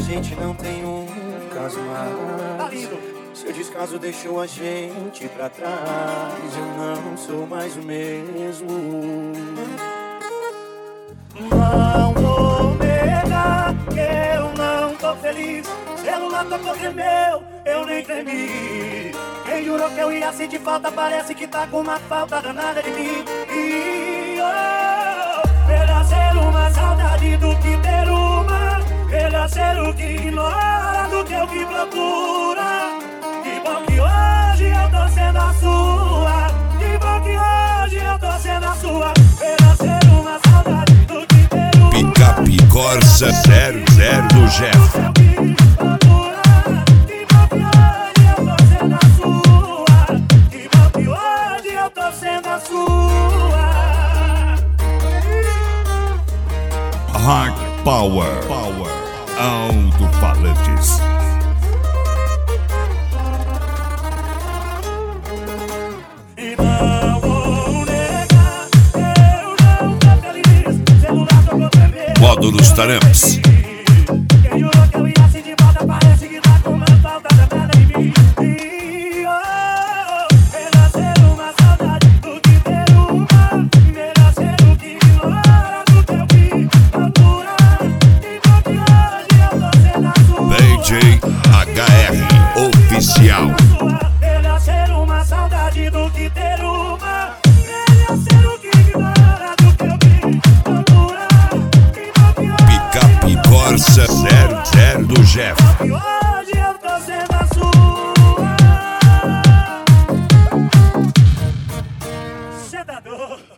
gente não tem um caso mais. Seu descaso deixou a gente pra trás. Eu não sou mais o mesmo. Não vou negar que eu não tô feliz. Celular tocou, tremeu, eu nem tremi. Quem jurou que eu ia sentir falta parece que tá com uma falta danada de mim. Melhor ser uma saudade do que ter uma. Melhor ser o que ignora do que o que procura. Que bom que hoje eu tô sendo a sua. Que bom que hoje eu tô sendo a sua. Melhor ser uma saudade do que ter uma. Picape Corsa 00 do Jeff. Hard Power Alto-Falantes. E não vou negar, eu não tô feliz. Celular tocou, tremeu. Módulos Taramps. Quem jurou que eu ia sentir falta parece que tá com uma falta danada de mim. Melhor ser uma saudade do que ter uma. Melhor ser o que ignora do que o que procura. Que bom que hoje eu tô sendo a sua. DJ HR Oficial. Melhor ser uma saudade do que ter uma. Melhor ser o que ignora do que o que procura. Que bom que hoje Picape Corsa 00 do Jeff. hoje eu tô sendo a sua. Cê tá doido?